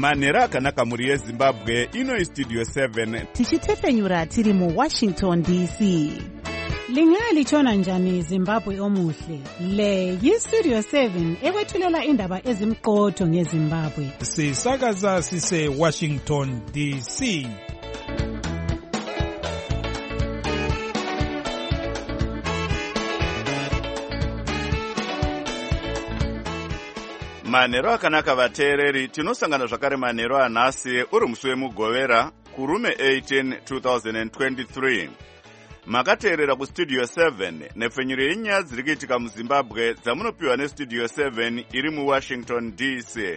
manhero akanaka mhuri yezimbabwe. Ino Studio 7 tichitefenyura tiri muWashington DC. Lingalitshona njani Zimbabwe omuhle? Le yiStudio 7 ekwethulela indaba ezimqotho ngeZimbabwe. Sisakaza sise Washington DC. manhero akanaka vateereri. Tinosangana zvakare manhero anhasi uri musi wemugovera kurume 18 2023. Makateerera kuStudio 7 nepfenyuro yenyaya dziri kuitika muZimbabwe dzamunopiwa neStudio 7 iri muWashington DC.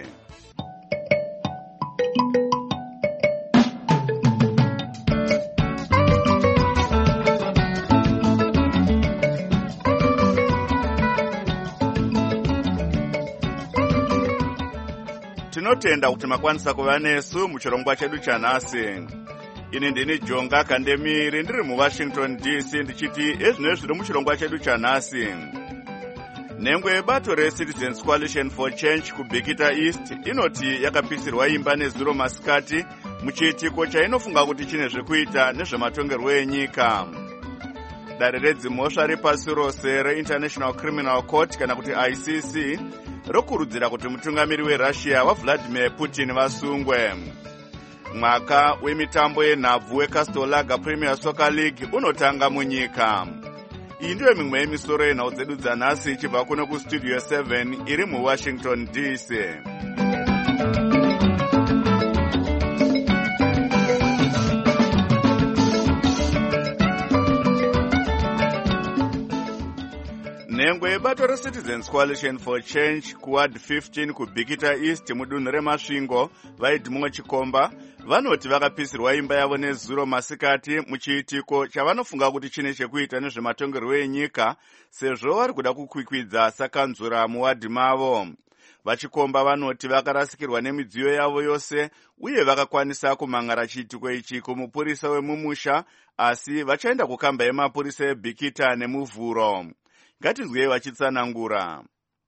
Tinotenda kuti makwanisa kuva nesu muchirongwa chedu chanhasi. Ini ndini Jonga Kandemiri ndiri muWashington DC ndichiti ezvino zviri muchirongwa chedu chanhasi. Nhengo yebato reCitizens Coalition for Change kuBikita East inoti yakapisirwa imba nezuro masikati muchiitiko chainofunga kuti chine zvekuita nezvematongerwo enyika. Dare redzimhosva repasi rose reInternational Criminal Court kana kuti ICC rokurudzira kuti mutungamiri weRussia waVladimir Putin vasungwe. Mwaka wemitambo yenhabvu weCastle Lager Premier Soccer League unotanga munyika. Iyi ndiyo mimwe yemisoro yenhau dzedu dzanhasi ichibva kuno kuStudio 7 iri muWashington DC. Nhengo yebato reCitizens Coalition for Change kuWard 15 kuBikita East mudunhu reMasvingo vaidhimwe Chikomba vanoti vakapisirwa imba yavo nezuro masikati muchiitiko chavanofunga kuti chine chekuita nezvematongerwo enyika sezvo vari kuda kukwikwidza sakanzura muwadhi mavo. Vachikomba vanoti vakarasikirwa nemidziyo yavo yose uye vakakwanisa kumangara chiitiko ichi kumupurisa wemumusha, asi vachaenda kukamba yemapurisa eBikita nemuvhuro. Ngatizwei vachitsanangura.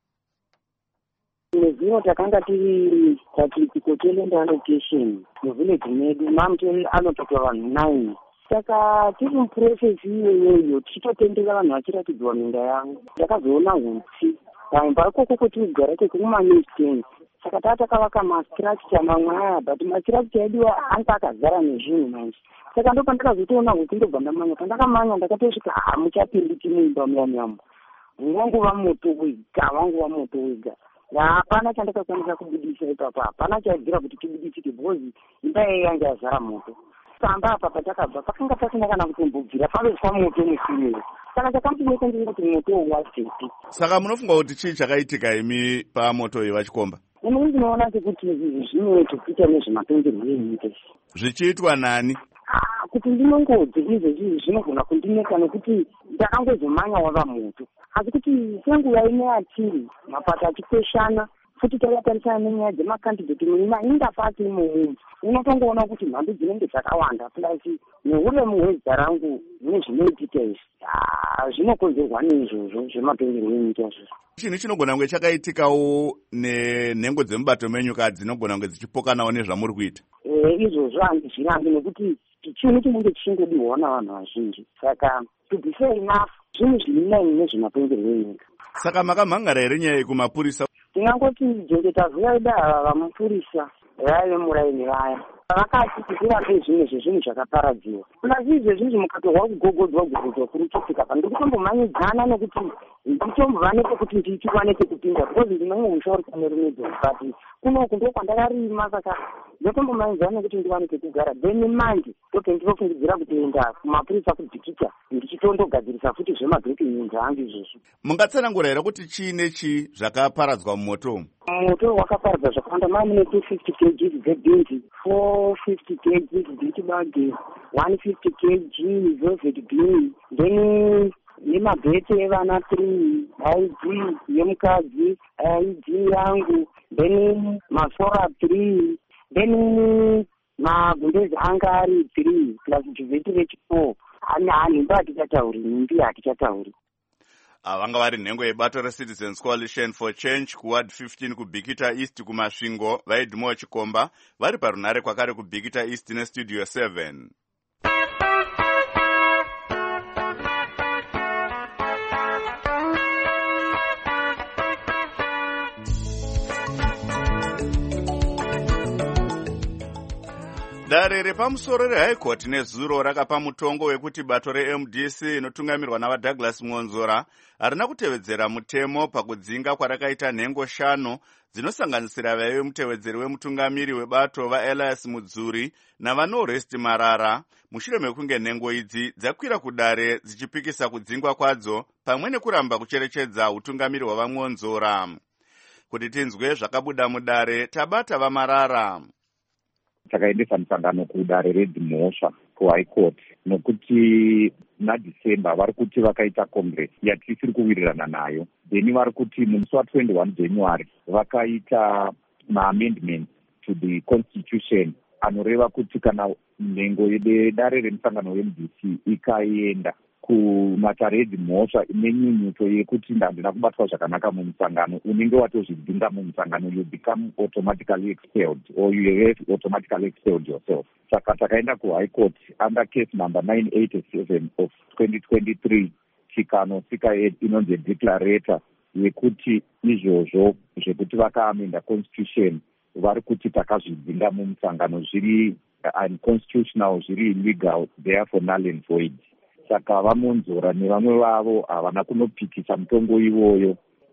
Nezvino takanga tiri pachiitiko cheLand Allocation muvillage medu, mamuteli anotoka vanhu 9. Saka tiri muprocess iyoyo tichitotendera vanhu vachiratidzwa minda yangu. Takazoona hutsi pamba ikoko kwetinogara kwekumaNewstand. Saka takavaka mastructure mamwe aya, but mastructure edu anga akazara nezvinhu manje. Saka ndo pandakazotoona hutsi ndobva ndamanya. Pandakamanya ndakatosvika hamuchapindi chimuimba muyamuyamo. Wanguva moto wega. Hapana chandakakwanisa kubudisa ipapo, hapana chaibvira kuti tibudisike because imba yanga yazara moto. Pamba apa patakabva pakanga pasina kana kutombobvira paveswa moto musimiwo. Saka chakamboita ndikuti moto wasepi. Saka munofunga kuti chii chakaitika imi pamoto uyu Vachikomba? Ini ndinoona sekuti zvimwe zvekuita nezvematongerwo enyika. Zvichiitwa nani? Kuti ndinongodzi izvezvi zvinogona kundineka nekuti ndakangozomanya wava moto. Asi kuti senguva ine yatiri mapato achikweshana futi takatarisana nenyaya dzemakandidheti muindafa atiri mumunhu, unotongoona kuti mhando dzinenge dzakawanda plasi neuremu hwedza rangu nezvinoitika izvi zvinokonzerwa neizvozvo zvematongerwo enyika izvozvo. Chini chinogona kunge chakaitikawo nenhengo dzemubato menyuka dzinogona kunge dzichipokanawo nezvamuri kuita? Izvozvo handizvirambi nekuti chinhu chinenge chichingodiwawo navanhu vazhinji. Saka to be fair enough zvinhu zviri nezvematongerwo enyika. Saka makamhangara here nyaya yekumapurisa? Ndingangoti jengetavuya ida ava vamapurisa vaive muraini vaya vakati tikurape zvimwe zvezvinhu zvakaparadziwa. Asi izvezvizvi mukatorwa kugogodzwa kuruchitika pandikutombomhanyidzana nekuti ndichitombova nepekuti ndichiwane pekupinda because ndinenge mushaurisa nerumedzi but kunoku ndo kwandakarima, saka ndotombomhanyidzana nekuti ndiwane pekugara. Then manje toke ndinofungidzira kutoenda kumapurisa kuBikita ndichitondogadzirisa futi zvemabreaking angu izvozvo. Mungatsanangura here kuti chii nechi zvakaparadzwa mumoto umu? Moto wakaparadza zvakawanda. Mune 250 kg dzebhinzi, 450 kg dzechibage, 150 kg velvet bean, then nemabhete evana 3, ID yemukadzi, ID yangu, then masora 3, then magumbezi anga ari 3 plus juveti rechi 4. Nhimba hatichatauri, nhimbi hatichatauri. vanga vari nhengo yebato reCitizens Coalition for Change kuward 15 kubhikita East kumasvingo vaidhumawo chikomba vari parunare kwakare kubhikita East nestudio 7. Dare repamusoro reHigh Court nezuro rakapa mutongo wekuti bato reMDC inotungamirwa navaDouglas Mwonzora harina kutevedzera mutemo pakudzinga kwarakaita nhengo 5 dzinosanganisira vaive mutevedzeri wemutungamiri webato vaElias Mudzuri navaNorest Marara mushure mekunge nhengo idzi dzakwira kudare dzichipikisa kudzingwa kwadzo pamwe nekuramba kucherechedza utungamiri hwavamwonzora. Kuti tinzwe zvakabuda mudare tabata vaMarara. Takaendesa musangano kudare reDhimosva kuHigh Court nokuti naDecember vari kuti vakaita congress yatisiri kuwirirana nayo, then vari kuti musi wa21 January vakaita maamendments to the constitution anoreva kuti kana nhengo yedare remusangano weMDC ikaenda kumatare eDhimosva nenyunyuto yekuti handina kubatwa zvakanaka mumusangano, unenge watozvidhinga mumusangano, you become automatically expelled or you have automatically expelled yourself. Saka takaenda kuHigh Court under case number 987 of 2023 chikanosika inonzi declarator yekuti izvozvo zvekuti vakaamenda constitution vari kuti takazvidhinga mumusangano zviri unconstitutional, zviri illegal, therefore null and void. Saka vaMwonzora nevamwe vavo havana kunopikisa mutongo iwoyo,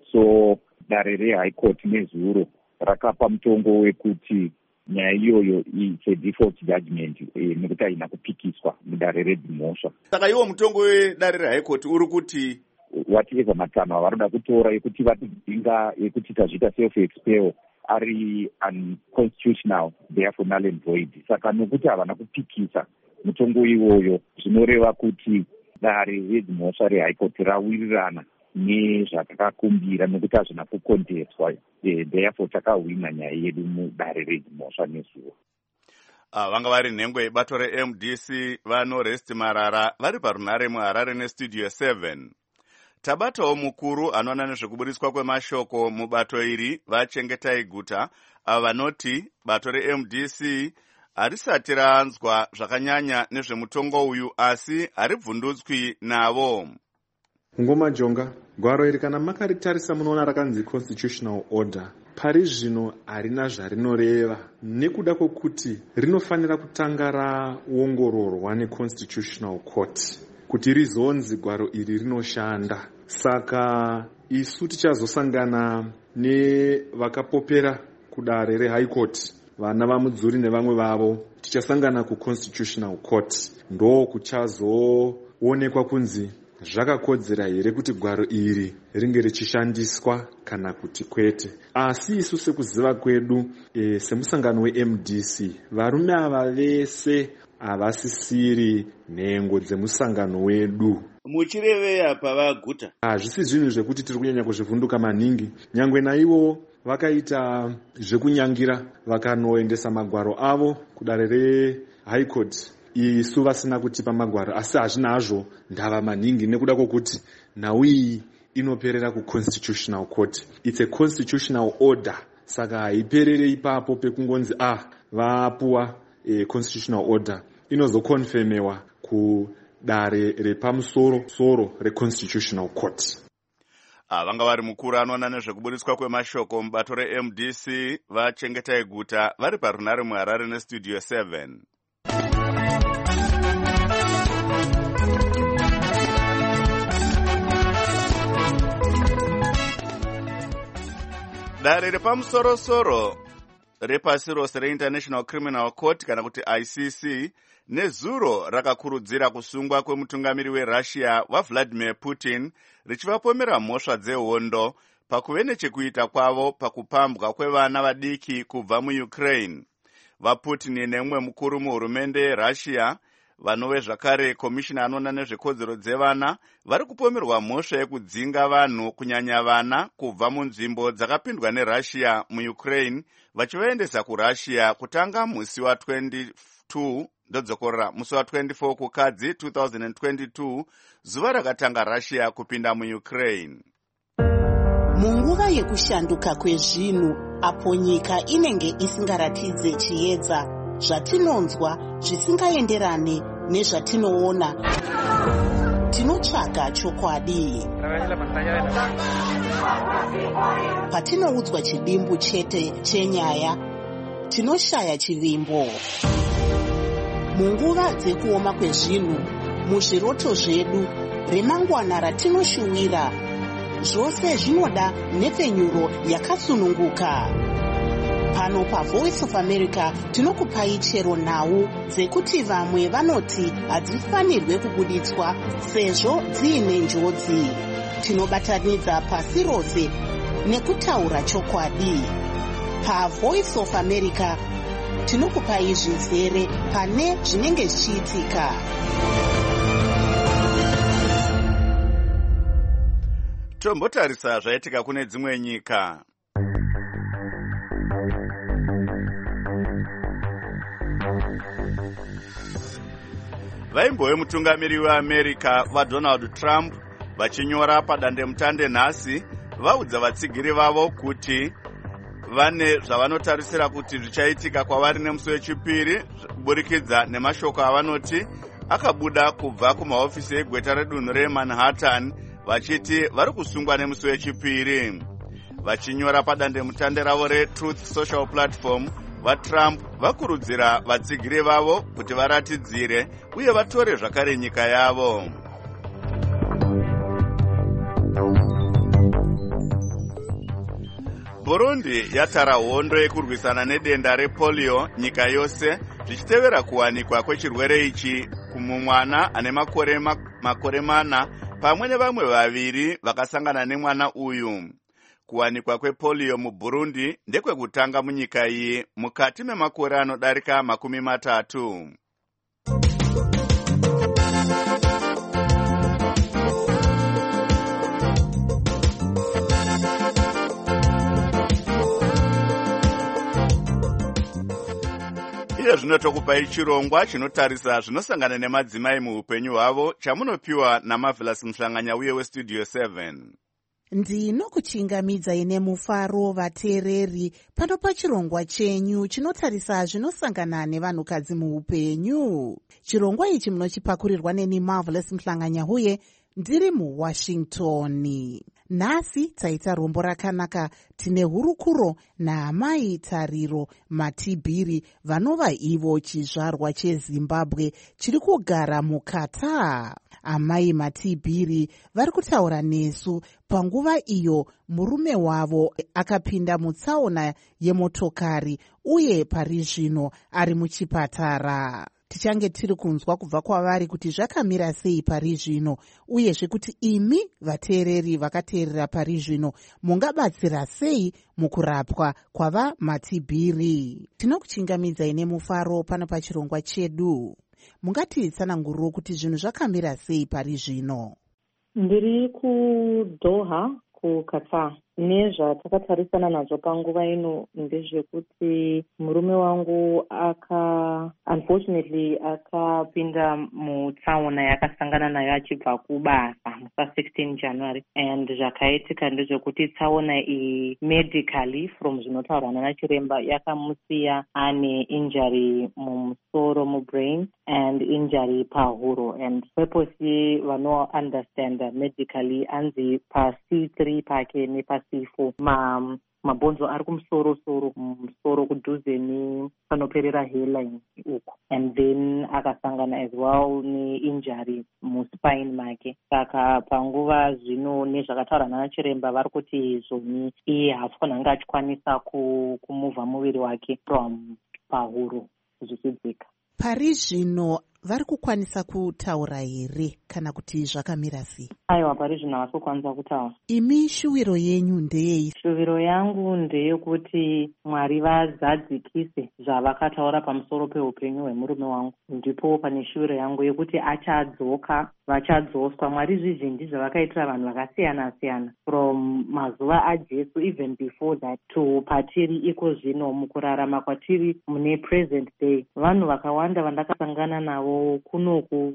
so dare reHigh Court nezuro rakapa mutongo wekuti nyaya iyoyo it's a default judgment nekuti haina kupikiswa mudare reDhimosva. Saka iwo mutongo wedare reHigh Court uri kuti whatever matanho avaroda kutora yekuti vatidzinga yekuti tazviita self expel ari unconstitutional, therefore null and void. Saka nokuti havana kupikisa mutongo iwoyo zvinoreva kuti dare reDhimosva reHigh Court rawirirana nezvatakakumbira nokuti hazvina kukonteswa, therefore takahwina nyaya yedu mudare reDhimosva nezuva. Vanga vari nhengo yebato reMDC vaNorest Marara vari parunare muHarare nestudio 7. Tabatawo mukuru anoona nezvekubudiswa kwemashoko mubato iri vaChengetai Guta vanoti bato reMDC harisati raanzwa zvakanyanya nezvemutongo uyu asi haribvundutswi navo. Ngoma Jonga, gwaro iri kana makaritarisa munoona rakanzi constitutional order. Pari zvino harina zvarinoreva nekuda kwokuti rinofanira kutanga raongororwa neConstitutional Court kuti rizonzi gwaro iri rinoshanda. Saka isu tichazosangana nevakapopera kudare reHigh Court, vana vaMudzuri nevamwe vavo, tichasangana kuConstitutional Court. Ndo kuchazoonekwa kunzi zvakakodzera here kuti gwaro iri ringe richishandiswa kana kuti kwete. Asi isu sekuziva kwedu semusangano weMDC, varume ava vese havasisiri nhengo dzemusangano wedu. Muchirevei apa vaGuta? Hazvisi zvinhu zvekuti tiri kunyanya kuzvivhunduka maningi. Nyangwe naivo vakaita zvekunyangira vakanoendesa magwaro avo kudare reHigh Court, isu vasina kutipa magwaro, asi hazvinazvo ndava maningi nekuda kwokuti nhau iyi inoperera kuConstitutional Court. It's a constitutional order, saka haiperere ipapo pekungonzi vapuwa constitutional order, inozokonfemewa kudare repamusoro reConstitutional Court. Vanga vari mukuru anoona nezvekubudiswa kwemashoko mubato reMDC vaChengetai Guta vari parunare muHarare nestudio 7. Dare repamusoro-soro repasi rose reInternational Criminal Court kana kuti ICC nezuro rakakurudzira kusungwa kwemutungamiri weRussia waVladimir Putin richivapomera mhosva dzehondo pakuve nechekuita kwavo pakupambwa kwevana vadiki kubva muUkraine. VaPutin nemumwe mukuru muhurumende yeRussia vanove zvakare komishina anoona nezvekodzero dzevana vari kupomerwa mhosva yekudzinga vanhu kunyanya vana kubva munzvimbo dzakapindwa neRussia muUkraine vachivaendesa kuRussia kutanga musi wa22 ndodzokorora musi wa24 kukadzi 2022 zuva rakatanga Russia kupinda muUkraine. Munguva yekushanduka kwezvinhu apo nyika inenge isingaratidze chiedza, zvatinonzwa zvisingaenderane nezvatinoona, tinotsvaga chokwadi. Patinoudzwa chidimbu chete chenyaya, tinoshaya chivimbo. Munguva dzekuoma kwezvinhu, muzviroto zvedu, remangwana ratinoshuwira, zvose zvinoda nhepfenyuro yakasununguka. Pano paVoice of America tinokupai chero nhau dzekuti vamwe vanoti hadzifanirwe kubuditswa sezvo dziine njodzi. Tinobatanidza pasi rose nekutaura chokwadi. PaVoice of America tinokupai zvizere pane zvinenge zvichiitika. Tombotarisa zvaitika kune dzimwe nyika. Vaimbove mutungamiri weAmerica vaDonald Trump vachinyora padandemutande nhasi vaudza vatsigiri vavo kuti vane zvavanotarisira kuti zvichaitika kwavari nemusi wechipiri kuburikidza nemashoko avanoti akabuda kubva kumahofisi egweta redunhu reManhattan vachiti vari kusungwa nemusi wechipiri. Vachinyora padandemutande ravo reTruth Social Platform, vaTrump vakurudzira vatsigiri vavo kuti varatidzire uye vatore zvakare nyika yavo. Burundi yatara hondo yekurwisana nedenda repolio nyika yose zvichitevera kuwanikwa kwechirwere ichi kumumwana ane makore mana pamwe nevamwe vaviri vakasangana nemwana uyu. Kuwanikwa kwepolio muBurundi ndekwekutanga munyika iyi mukati memakore anodarika 30. Iye zvinotokupai chirongwa chinotarisa zvinosangana nemadzimai muupenyu hwavo chamunopiwa naMarvelous Mhlanganya uye weStudio 7. Ndinokuchingamidzai nemufaro vateereri pano pachirongwa chenyu chinotarisa zvinosangana nevanhukadzi muupenyu. Chirongwa ichi munochipakurirwa neni Marvelous Mhlanganya uye ndiri muWashington. Nhasi taita rombo rakanaka. Tine hurukuro naamai Tariro Matibiri vanova ivo chizvarwa cheZimbabwe chiri kugara muKatar. Amai Matibiri vari kutaura nesu panguva iyo murume wavo akapinda mutsaona yemotokari uye pari zvino ari muchipatara. Tichange tiri kunzwa kubva kwavari kuti zvakamira sei pari zvino, uyezve kuti imi vateereri vakateerera pari zvino mungabatsira sei mukurapwa kwava Matibiri. Tinokuchingamidzai nemufaro pano pachirongwa chedu. Mungatitsananguriro kuti zvinhu zvakamira sei pari zvino? Ndiri kuDoha kuKatar. Nezvatakatarisana nazvo panguva ino ndezvekuti murume wangu unfortunately akapinda mutsaona yakasangana nayo achibva kubasa musa 16 January, and zvakaitika ndezvekuti tsaona iyi medically from zvinotaurwa nanachiremba yakamusiya ane injury mumusoro mubrain and injury pahuro, and purpose vano understand medically anzi paC3 pake nepaC4 mabhonzo ari kumusoro kudhuze nepanoperera hairline uko, and then akasangana as well neinjury muspine make. Saka panguva zvino nezvakataura nanachiremba vari kuti zvoni iye haafanira achikwanisa kumuvha muviri wake from pahuro zvichidzika. Pari zvino vari kukwanisa kutaura here kana kuti zvakamira sei? Aiwa, pari zvino havasi kukwanisa kutaura. Imi shuviro yenyu ndeyei? Shuviro yangu ndeyekuti Mwari vazadzikise zvavakataura pamusoro peupenyu hwemurume wangu. Ndipo pane shuviro yangu yekuti achadzoka, vachadzoswa. Mwari zvizhinji zvavakaitira vanhu vakasiyana-siyana from mazuva aJesu, even before that, to patiri iko zvino mukurarama kwatiri mune present day. Vanhu vakawanda vandakasangana navo kunoku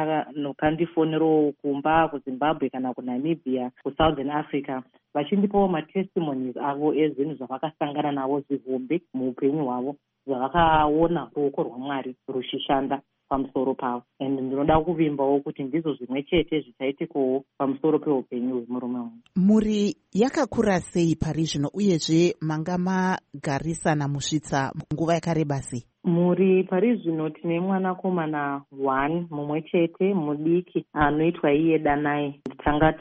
nevanokandifonero kumba kuZimbabwe kana kuNamibia, kuSouthern Africa, vachindipawo matestimonies avo ezvinhu zvavakasangana navo zvihombe muupenyu hwavo, zvavakaona ruoko rwaMwari ruchishanda pamusoro pavo. And ndinoda kuvimbawo kuti ndizvo zvimwe chete zvichaitikowo pamusoro peupenyu hwemurume wangu. Muri yakakura sei pari zvino, uyezve manga magarisana musvitsa nguva yakareba sei? Muri pari zvino tine mwanakomana 1 mumwe chete mudiki anoitwa iye Danai. Tanga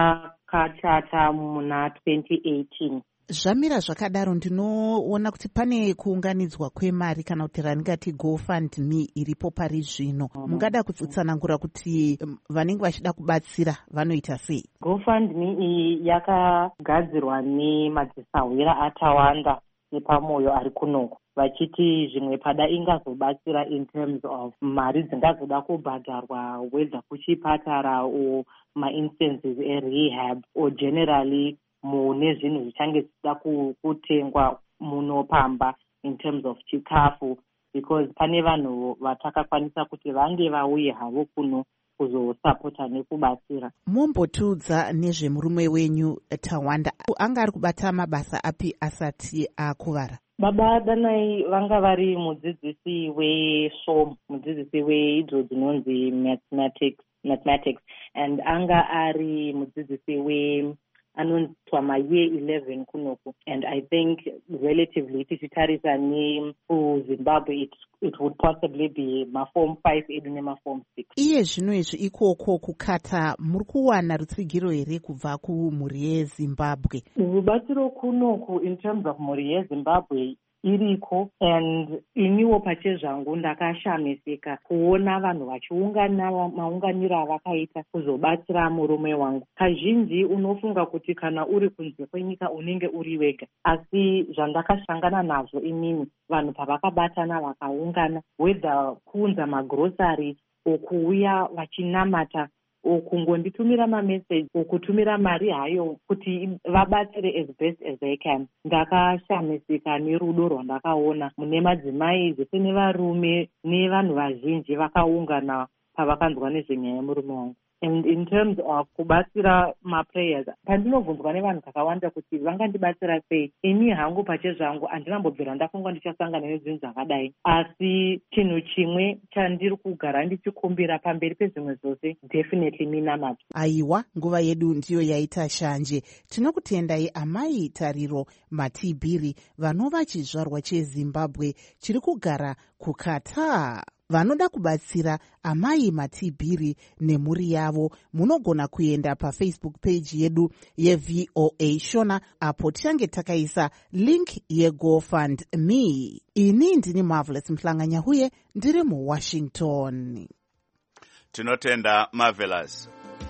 takachata muna 2018. Zvamira zvakadaro, ndinoona kuti pane kuunganidzwa kwemari kana kuti randingati GoFundMe iripo pari zvino. Mungada kutsanangura kuti vanenge vachida kubatsira vanoita sei? GoFundMe iyi yakagadzirwa nemadzisahwira atawanda epamoyo ari kunoku, vachiti zvimwe pada ingazobatsira in terms of mari dzingazoda kubhadharwa, whether kuchipatara or ma-instances erehab or generally mune zvinhu zvichange zvichida kutengwa munopamba in terms of chikafu, because pane vanhu vatakakwanisa kuti vange vauye havo kuno kuzosapota nekubatsira. Mombotiudza nezvemurume wenyu Tawanda, anga ari kubata mabasa api asati akuvara? Baba Danai vanga vari mudzidzisi weSOM, mudzidzisi weidzo dzinonzi mathematics, and anga ari mudzidzisi anonzwa mayear 11 kunoku. And I think relatively tichitarisa kuZimbabwe it would possibly be maform 5 edu nemaform 6. Iye zvino izvi ikoko kukata muri kuwana rutsigiro here kubva kumhuri yeZimbabwe? Rubatsiro kunoku in terms of mhuri yeZimbabwe iriko, and iniwo pachezvangu ndakashamisika kuona vanhu vachiungana maunganiro avakaita kuzobatsira murume wangu. Kazhinji unofunga kuti kana uri kunze kwenyika unenge uri wega, asi zvandakashangana nazvo inini vanhu pavakabatana vakaungana, whether kuunza magrosari okuuya vachinamata kungonditumira mameseji okutumira mari hayo kuti vabatsire as best as they can. Ndakashamisika nerudo rwandakaona mune madzimai zvese nevarume nevanhu vazhinji vakaungana pavakanzwa nezvenyaya yemurume wangu. And in terms of kubatsira maprayers, pandinobvunzwa nevanhu kakawanda kuti vangandibatsira sei, ini hangu pachezvangu handinambobvira ndafunga ndichasangana nezvinhu zvakadai, asi chinhu chimwe chandiri kugara ndichikumbira pamberi pezvimwe zvose, definitely minamata. Aiwa, nguva yedu ndiyo yaita shanje. Tinokutendai Amai Tariro Matibiri, vanova chizvarwa cheZimbabwe chiri kugara kuKatar. Vanoda kubatsira Amai Matibiri nemhuri yavo, munogona kuenda paFacebook page yedu yeVOA Shona, apo tichange takaisa link yeGoFundMe. Ini ndini Marvelous Mhlanganyahuye, ndiri muWashington. Tinotenda Marvelous.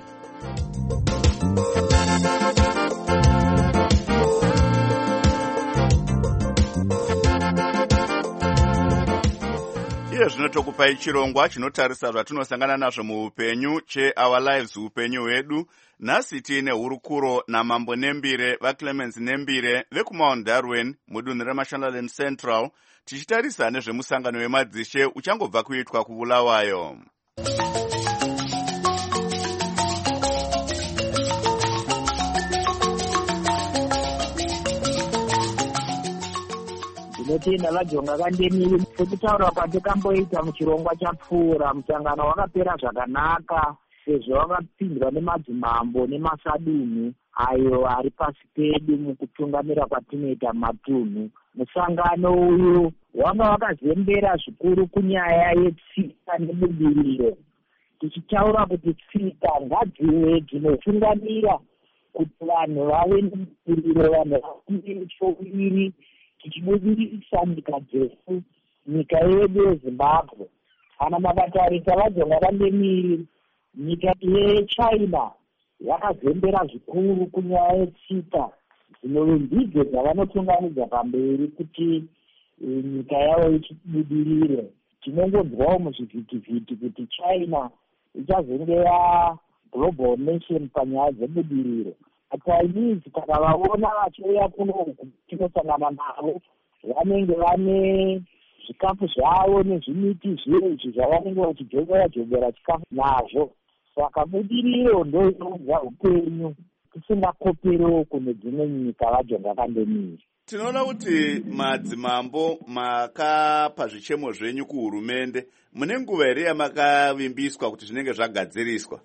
Iye zvinotokupai chirongwa chinotarisa zvatinosangana nazvo muupenyu cheOur Lives, upenyu hwedu. Nhasi tiine hurukuro naMambo Nembire, vaClemens Nembire vekuMount Darwin mudunhu reMashonaland Central, tichitarisa nezvemusangano wemadzishe uchangobva kuitwa kuBulawayo. Ndinotenda vaJonga Kandemiri sekutaura kwatikamboita muchirongwa chapfuura. Musangano wakapera zvakanaka sezvo wakapindwa nemadzimambo nemasadunhu ayo ari pasi pedu mukutungamira kwatinoita matunhu. Musangano uyu wanga wakazembera zvikuru kunyaya yetsika nebudiriro, tichitaura kuti tsika ngadzive dzinotungamira kuti vanhu vave nebudiriro, vanhu vave nechouviri, tichibudirisa nyika dzesu, nyika yedu yeZimbabwe. kana makatarisa vajonga pandemiri nyika yechina yakazembera zvikuru kunyaya yetsika dzinove ndidzo dzavanotungamidza pamberi kuti nyika yavo ichibudirire. Tinongodzwawo muzvivhitivhiti kuti china ichazenge global nation panyaya dzebudiriro. Chinese kana vaona vachiuya kuno tinosangana navo vanenge vane zvikafu zvavo nezvimiti zvinji zvavanenge vachijogera chikafu nazvo. Saka budiriro ndo inoudza upenyu tisingakoperewo kune dzimwe nyika vajonga pandemiri. Tinoona kuti madzimambo makapa zvichemo zvenyu kuhurumende, mune nguva here yamakavimbiswa kuti zvinenge zvagadziriswa?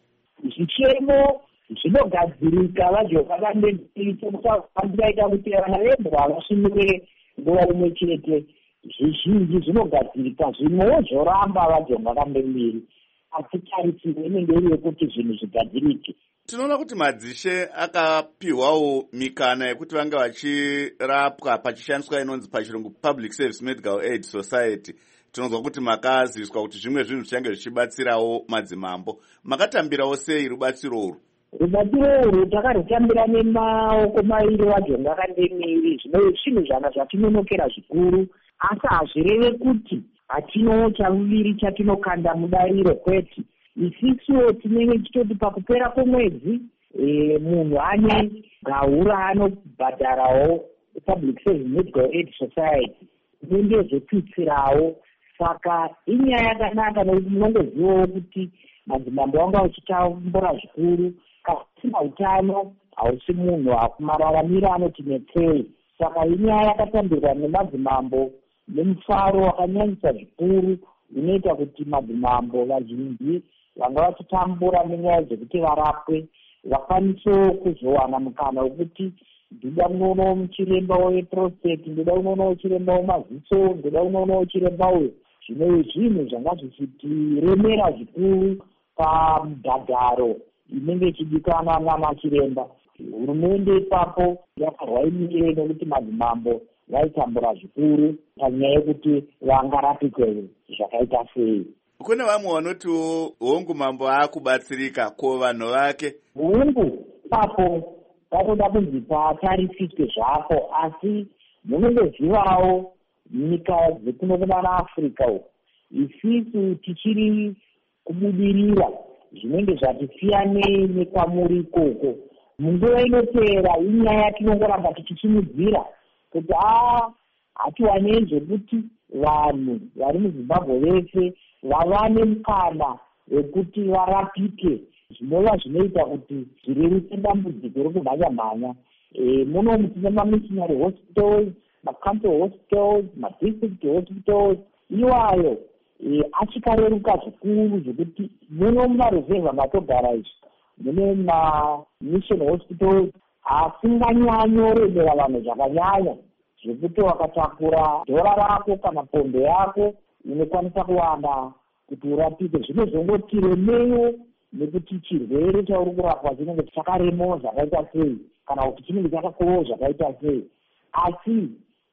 Zvichemo zvinogadzirika vajonga pandemiri tinoita kuti vana vedu havasvinire nguva imwe chete. Zvizhinji zvinogadzirika, zvimwewo zvoramba vajonga pandemiri. Asi tarisiro inenge iri yekuti zvinhu zvigadzirike. Tinoona kuti madzishe akapiwawo mikana yekuti vange vachirapwa pachishandiswa inonzi pachirungu Public Service Medical Aid Society. Tinonzwa kuti makaziviswa kuti zvimwe zvinhu zvichange zvichibatsirawo madzimambo. Makatambirawo sei rubatsiro urwu? Rubatsiro urwu takarutambira nemaoko mairi vajonga pandemiri. Zvinhu zvana zvatinonokera zvikuru, asi hazvireve kuti hatino chavuviri chatinokanda mudariro kwete. Isiso tinenge tichitoti pakupera kwemwedzi munhu ane gahu raanobhadharawo Public Service Medical Aid Society inenge zvepitsirawo. Saka inyaya yakanaka nokuti munongozivawo kuti madzimambo anga uchitambura zvikuru. Kana usina utano hausi munhu mararamiro anoti netsei. Saka inyaya yakatambirwa nemadzimambo nemufaro wakanyanyisa zvikuru unoita kuti madzimambo vazhinji vanga vachitambura nenyaya dzekuti varapwe vakwanise kuzowana mukana wekuti ndoda kunoonawo muchiremba weprostate, ndoda kunoonawo chiremba wemaziso, ndoda kunoonawo chiremba uyo. Zvino zvinhu zvanga zvichitiremera zvikuru pamubhadharo inenge ichidikanwa namachiremba. Hurumende ipapo yakarwaimire nokuti madzimambo vaitambura zvikuru panyaya yekuti vangarapike zvakaita sei. Kune vamwe vanotiwo hongu mambo aakubatsirika ko vanhu vake. Hongu papo patoda kunzi patarisike zvako, asi munongozivawo nyika dzekunokumana Afrika uko isisu tichiri kubudirira zvinenge zvatisiyanei nekwamuri ikoko. Munguva inopera inyaya yatinongoramba tichichimudzira kuti hatiwanei zvekuti vanhu vari muZimbabwe vese vavane mukana wekuti varapike, zvinova zvinoita kuti zvireruse dambudziko rokumhanya-mhanya. Muno tine mamissionary hospitals, macouncil hospitals, madistrict hospitals. Iwayo achikareruka zvikuru zvekuti muno mumaruzevha matogara izvi mune mamission hospitals asinganyanyoremera vanhu zvakanyanya zvekuti wakatakura dhora rako kana pondo yako unokwanisa kuwana kuti urapike. Zvinozongotiremeyo nekuti chirwere chauri kurapwa chinenge chakaremewo zvakaita sei kana kuti chinenge chakakovewo zvakaita sei. Asi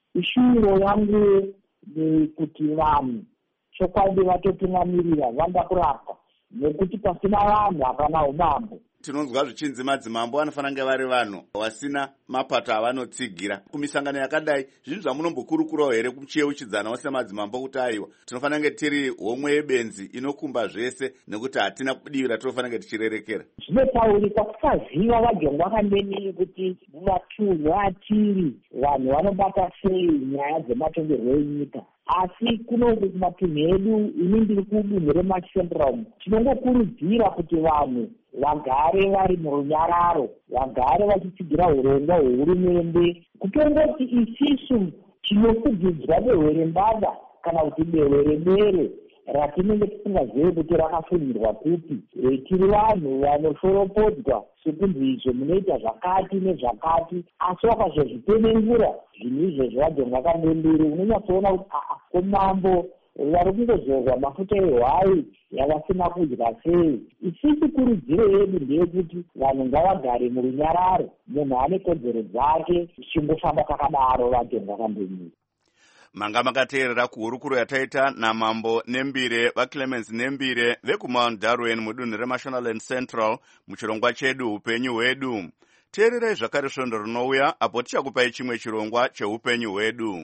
ishuro yangu kuti vanhu chokwadi vatotungamirira vanda kurapwa nekuti pasina vanhu hapana umambo. Tinonzwa zvichinzi madzimambo anofanira kunge vari vanhu vasina mapato avanotsigira. Kumisangano yakadai zvinhu zvamunombokurukurawo here muchiyeuchidzanawo semadzimambo kuti aiwa tinofanira kunge tiri homwe yebenzi inokumba zvese nekuti hatina kudivira tinofanira kunge tichirerekera? Zvinotaurika kusaziva vajongwa pandemiri kuti mumatunhu atiri vanhu vanobata sei nyaya dzematongerwo enyika. Asi kunoku kumatunhu edu ini ndiri kudunhu remacentral tinongokurudzira kuti vanhu vagare vari murunyararo, vagare vachitsigira urongwa hwehurumende. Kutongoti isisu tinokudzidzwa dehwerembada kana kuti dehweremere ratinenge tisingazivi kuti rakafundirwa kuti tiri vanhu vanoshoropodzwa sekunzi izvo munoita zvakati nezvakati. Asi wakazozvipenengura zvinhu izvozvo vajonga pandemiri unonyatsoona kuti komambo vari kungozorwa mafuta ehwai yavasina kudya sei. Isisi kurudziro yedu ndeyekuti vanhu ngavagare murunyararo, munhu ane kodzero dzake, tichingofamba takadaro vajonga pandemiri. manga makateerera kuhurukuro yataita namambo Nembire vaClemens Nembire vekumount Darwen mudunhu reMashonaland Central muchirongwa chedu upenyu hwedu. Teererai zvakare svondo rinouya apo tichakupai chimwe chirongwa cheupenyu hwedu.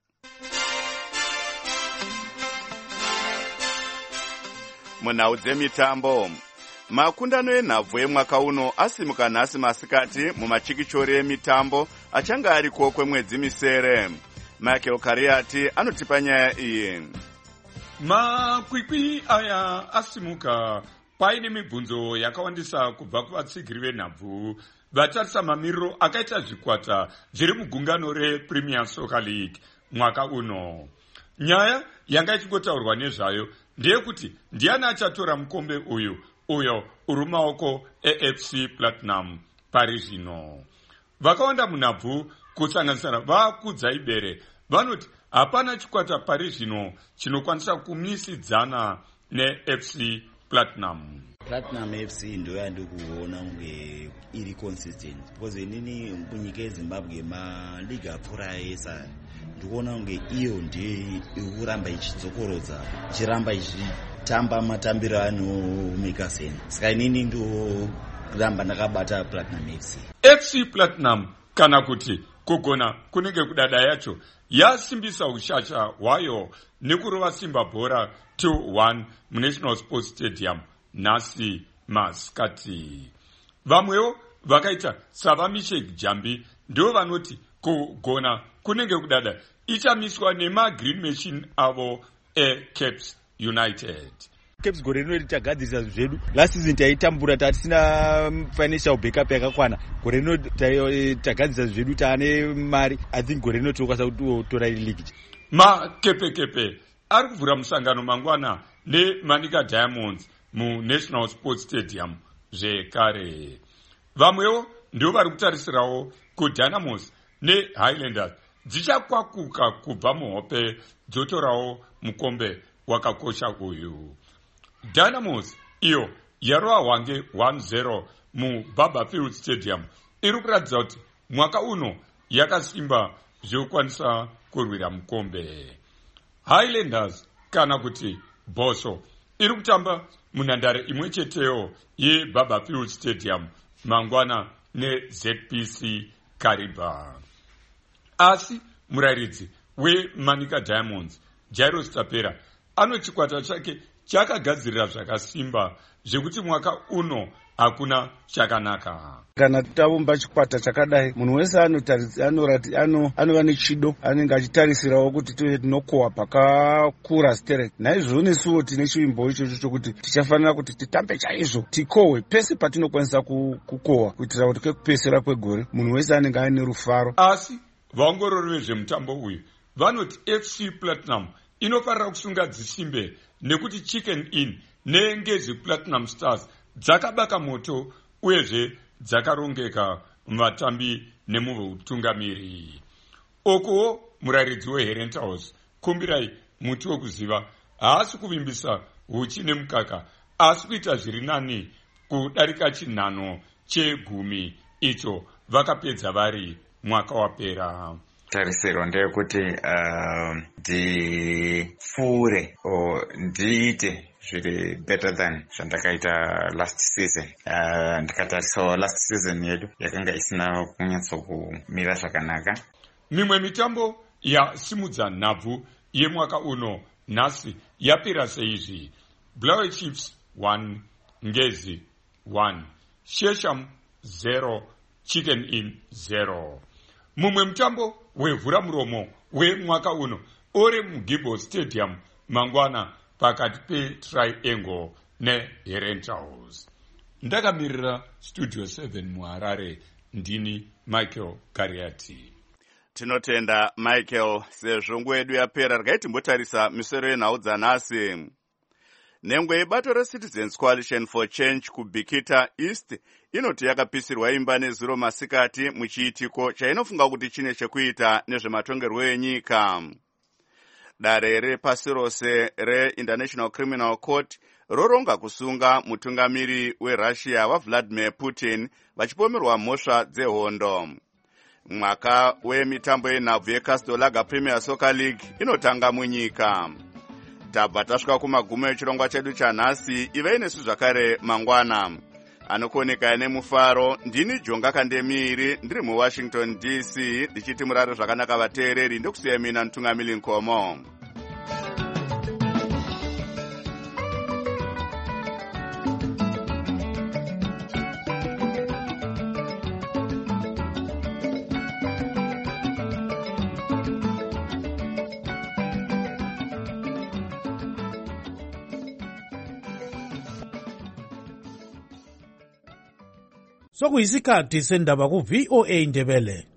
Munhau dzemitambo, makundano enhabvu emwaka uno asimuka nhasi masikati mumachikichori emitambo achanga ariko kwemwedzi misere. Michael Kariati anotipa nyaya iyi. Makwikwi aya asimuka paine mibvunzo yakawandisa kubva kuvatsigiri venhabvu vatarisa mamiriro akaita zvikwata zviri mugungano rePremier Soccer League mwaka uno. Nyaya yanga ichingotaurwa nezvayo ndeyekuti ndiani achatora mukombe uyo uri mumaoko eFC Platinum pari zvino. Vakawanda munhabvu kusanganisira vakudzai vanoti hapana chikwata pari zvino chinokwanisa kumisidzana neFC Platinum. Platinum FC ndo yandikuona kunge iri consistent because inini munyika yeZimbabwe maligi apfuura esa ndikuona kunge iyo ndiyo ikuramba ichidzokorodza ichiramba ichitamba matambiro anomeka sense. Saka inini ndo kuramba ndakabata Platinum FC. FC Platinum kana kuti kugona kunenge kudada yacho yasimbisa ushasha hwayo nekurova Simba bhora 2-1 muNational Sports Stadium nhasi masikati. Vamwewo vakaita savamishek Jambi ndio vanoti kugona kunenge kudada ichamiswa nemagreen machine avo eCaps United. Caps gore rino tagadzirisa zvedu. Last season taitambura tatisina financial backup yakakwana. Gore rino tagadzirisa zvedu taane mari. I think gore rino tokwanisa kutora league. Makepekepe ari kuvhura musangano mangwana neManika Diamonds muNational Sports Stadium zvekare. Vamwewo ndio vari kutarisirawo kuDynamos neHighlanders dzichakwakuka kubva muhope dzotorawo mukombe wakakosha uyu. Dynamos iyo yarova hwange 1-0 muBarberfield Stadium iri kuratidza kuti mwaka uno yakasimba zvekukwanisa kurwira mukombe. Highlanders kana kuti Boso iri kutamba munhandare imwe cheteyo yeBarberfield Stadium mangwana neZPC Kariba. Asi murairidzi weManika Diamonds Jairus Tapera ano chikwata chake chakagadzirira zvakasimba zvekuti mwaka uno hakuna chakanaka. Kana tavumba chikwata chakadai munhu wese anova nechido anenge achitarisirawo kuti tive tinokohwa pakakura straight. Naizvozvo nesuwo tine chivimbo ichocho chokuti tichafanira kuti titambe chaizvo tikohwe pese patinokwanisa kukohwa kuitira kuti kwekupesera kwegore munhu wese anenge ane rufaro. Asi vaongorori vezvemutambo uyu vanoti FC Platinum inofarira kusunga dzisimbe nekuti Chicken Inn neNgezi Platinum Stars dzakabaka moto uyezve dzakarongeka muvatambi nemutungamiri. Okuwo murairidzi weHerent House Kumbirai muti wekuziva haasi kuvimbisa huchi nemukaka asi kuita zviri nani kudarika chinhano che10 icho vakapedza vari mwaka wapera. Tarisiro ndeyekuti ndipfuure ndiite zviri better than zvandakaita last season. Ndikatarisawo last season yedu yakanga isina kunyatsokumira zvakanaka. Mimwe mitambo yasimudza nhabvu yemwaka uno nhasi yapera seizvi: Blaue Chiefs 1 Ngezi 1 Shesham 0 Chicken Inn 0. Mumwe mutambo wevhura muromo wemwaka uno uri muGibo Stadium mangwana pakati peTriangle neHerent House. Ndakamirira Studio 7 muHarare ndini Michael Kariati. Tinotenda Michael sezvo nguva yedu yapera rikaitimbotarisa misoro yenhau dzanhasi. Nhengwe yebato reCitizens Coalition for Change kuBikita East inoti yakapisirwa imba nezuro masikati muchiitiko chainofunga kuti chine chekuita nezvematongerwo enyika. Dare repasi rose reInternational Criminal Court roronga kusunga mutungamiri weRussia waVladimir Putin vachipomerwa mhosva dzehondo. mwaka wemitambo yenhabvu yeCastle Lager Premier Soccer League inotanga munyika. Tabva tasvika kumagumo echirongwa chedu chanhasi. Ivei nesu zvakare mangwana. Anokuoneka nemufaro. Ndini Jonga Kandemiri, ndiri muWashington DC, ndichiti murare zvakanaka vateereri. Ndokusiya mina Ntungamili Nkomo. Sokuyisikhathi sendaba ku VOA Ndebele.